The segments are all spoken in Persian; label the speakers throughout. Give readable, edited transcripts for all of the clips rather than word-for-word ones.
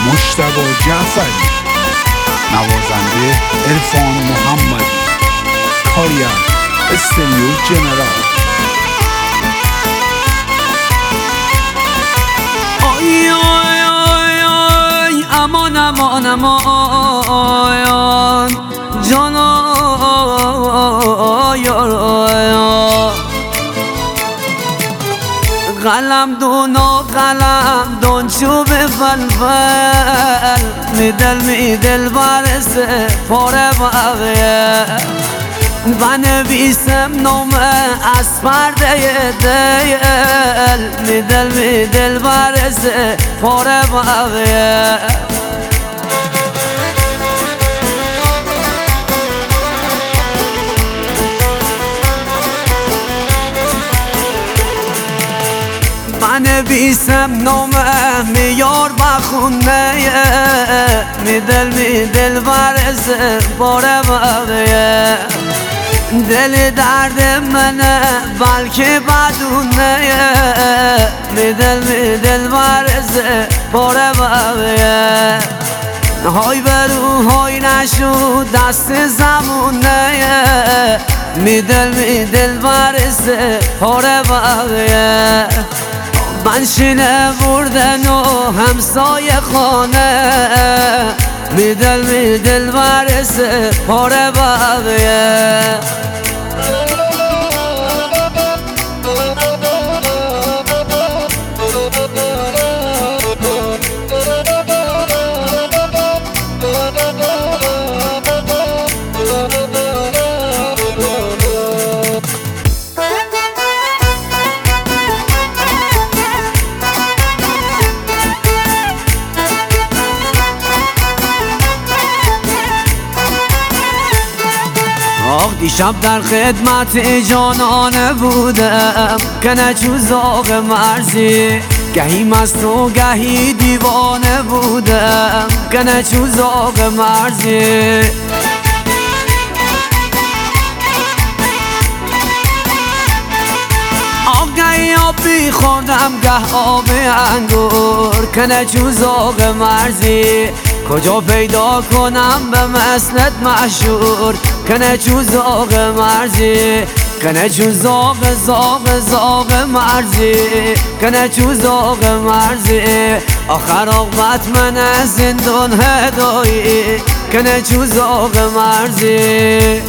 Speaker 1: مجتبی جعفری، نوازنده عرفان محمدی، کارگر استریو جنرال.
Speaker 2: آی آی آی آی امان امان امان جان آی آی قلم دون و قلم دون چوب فلفل میدل برسه پاره باقیه بنویسم نامه از پرده دل میدل برسه پاره باقیه بنویسم نامه میار بخونه میدل برسه باره باقیه دل درد منه بلکه بدونه میدل برسه باره باقیه های برو های نشو دست زمونه میدل برسه باره باقیه بنشینه بردن و همسایه خانه میدل برسه پاره باقیه دیشب در خدمت جانانه بودم که نچو زاغ مرزی گهی مست و گهی دیوانه بودم که نچو زاغ مرزی گهی آبی خوردم گه آب انگور که نچو زاغ مرزی کجا پیدا کنم به مسند مشهور کنه چو زاغ مرزی کنه چو زاغ مرزی کنه چو زاغ مرزی آخر عاقبت من زندان هدایی کنه چو زاغ مرزی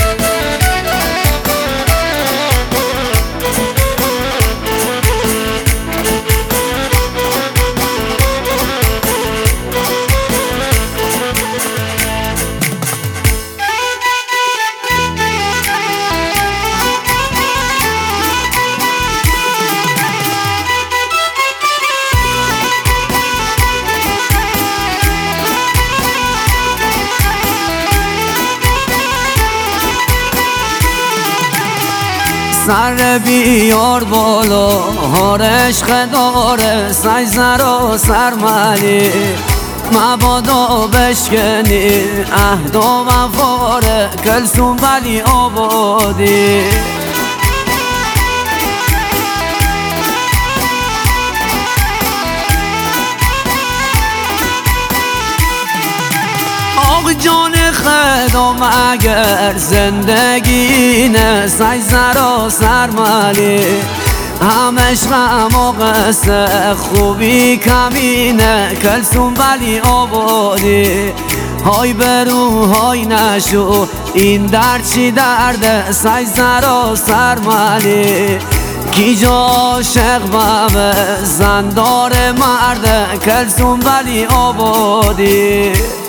Speaker 2: سر بیار بالا هار عشق داره سیزر و سرمالی مبادا بشکنی عهد و وفاره کلثوم ولی آبادی آق جان خدام اگر زندگی نه سیزر و سرمالی همش غم و قصه خوبی کمینه کلثوم ولی آبادی های برو های نشو این درد چی درده سیزر و سرمالی کی جا عاشق بابه زندار مرده کلثوم ولی آبادی